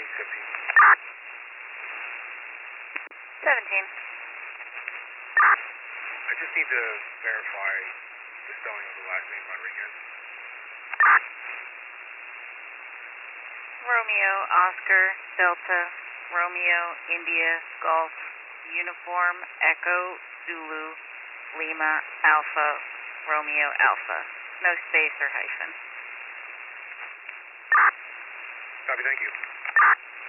17. I just need to verify the spelling of the last name, Rodriguez. Romeo, Oscar, Delta, Romeo, India, Golf, Uniform, Echo, Zulu, Lima, Alpha, Romeo, Alpha. No space or hyphen. Copy, thank you.